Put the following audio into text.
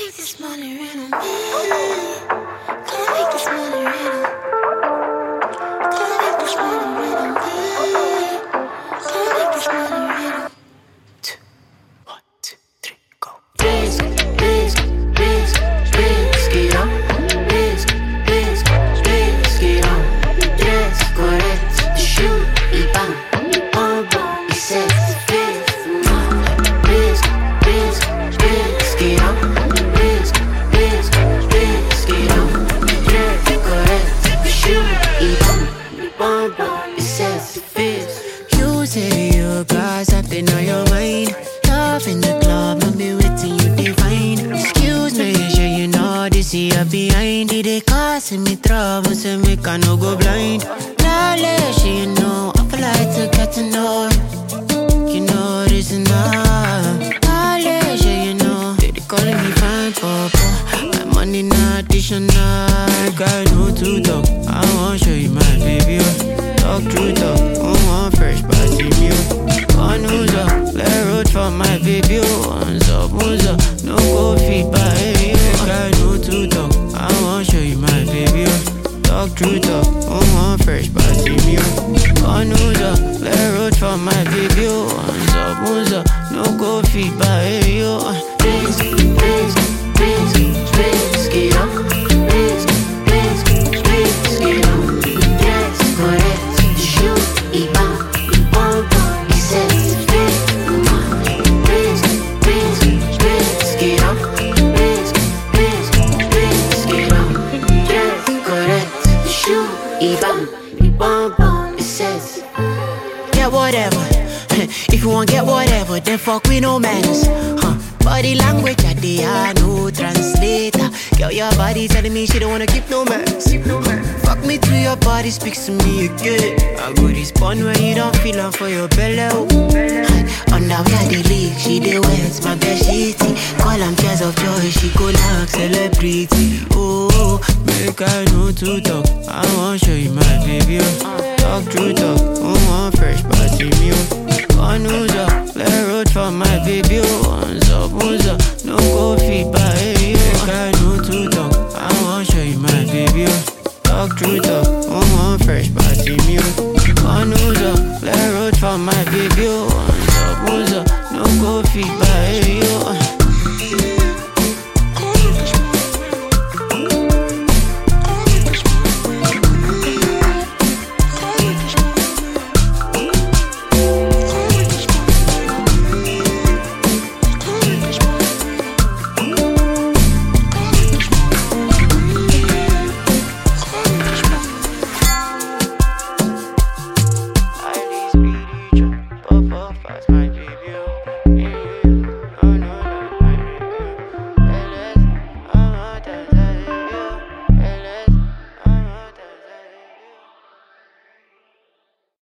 make this money rain on me. Gonna make this money rain on me. Gonna make this money rain on me. Gonna make this money rain on me. 1, 2, 3, go. Risk, risk, risk, risk it up. Risk, risk, risk it up. Dress correct, the shoe, y bam, bam, bam, y set the face. Risk, risk, risk it up. Risk, risk, risk it up. Dress correct, the shoe, y bam, bam, bam, y set the face. You say you got something on your mind. Love in the club, no be waiting you define. Excuse me, sure you know this here behind it. They causing me trouble, so make I no go blind. Knowledge, you know, I feel like to get to know. You know this enough. Knowledge, you know, they calling me fine, papa. My money not additional. Make I know to talk. I wanna show you my baby. Talk true talk. Fresh party meal. On who's up, let road for my baby. One's up, no go feed by you. I know to talk, I wanna show you my baby. Talk true talk, fresh party meal. On who's up, let road for my baby. One's up, no go feed by you. Risk, risk, risk, risk it up. Risk, risk, risk it up. Dress correct, the shoe, y bam, bam, bam, y set the face. Risk, risk, risk it up. Risk, risk, risk it up. Dress correct, the shoe, y bam, bam, bam, y set the face. Get whatever, if you want get whatever, then fuck with no manners. Body language, I no translator. Girl, your body telling me she don't wanna keep no mess. Fuck me to your body, speaks to me again. I go respond when you don't feel up for your belly. Under where the leak, she dey wet, my bed sheety. Call am tears of joy, she go like celebrity. Oh, make I know to talk, I wanna show you my baby. Talk true talk, fresh party meal. On who's up, let road for my baby. One's up, no go feed by you. Make I know to talk, I wanna show you my baby. Talk true talk, fresh party meal. On who's up, let road for my baby. One's up, no go feed by you. My baby.